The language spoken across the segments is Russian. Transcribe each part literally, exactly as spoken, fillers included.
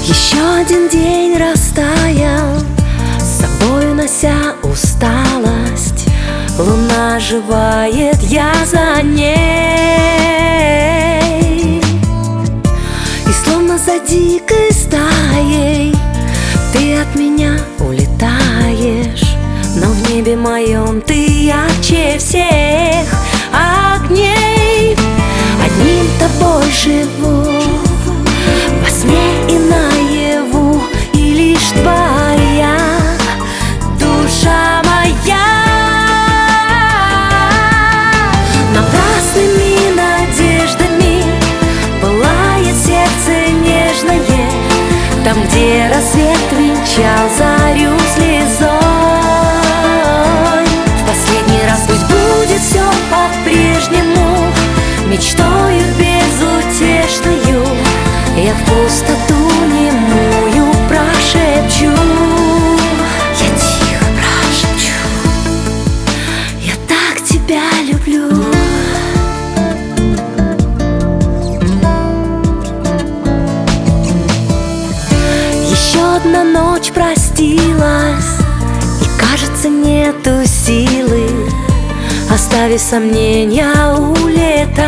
Еще один день растаял, с собой унося усталость. Луна оживает, я за ней. И словно за дикой стаей ты от меня улетаешь, но в небе моем ты ярче всех огней. Одним тобой живу, во сне и наяву, и лишь твоя душа моя. Напрасными надеждами пылает сердце нежное, там, где рассвет венчал зарю слезой. В последний раз пусть будет все по-прежнему, мечтою безутешною я в пустоту немую прошепчу. Я тихо прошепчу: я так тебя люблю. Еще одна ночь простилась, и кажется, нету силы, оставив сомнения, улетай.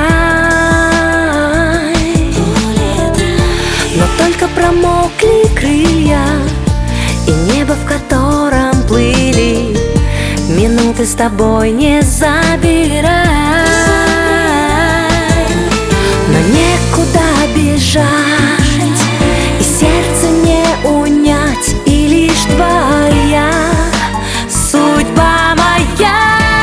Но только промокли крылья, и небо, в котором плыли, минуты с тобой не забирай. Но некуда бежать, и сердце не унять, и лишь твоя судьба моя.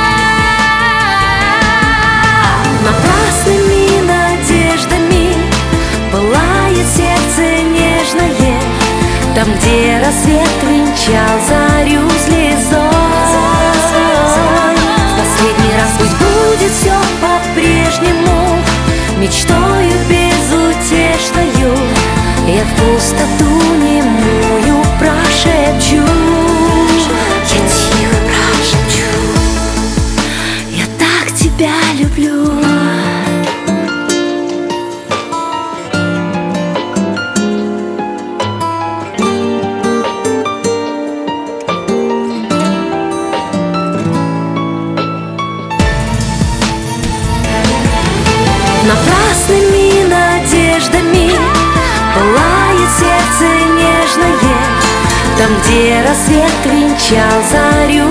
Напрасными надеждами пылает сердце нежное, там, где рассвет венчал зарю слезой. В последний раз пусть будет все по-прежнему, мечтою безутешною я в пустоту немую прошепчу. Я тихо прошепчу: я так тебя люблю. Напрасными надеждами пылает сердце нежное, там, где рассвет венчал зарю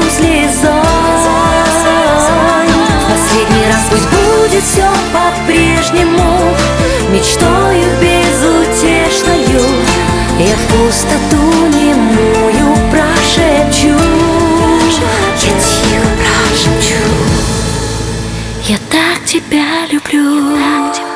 слезой. В последний раз пусть будет все по-прежнему, мечтою безутешною я в пустоту немую прошепчу. Я тихо прошепчу: я так тебя люблю.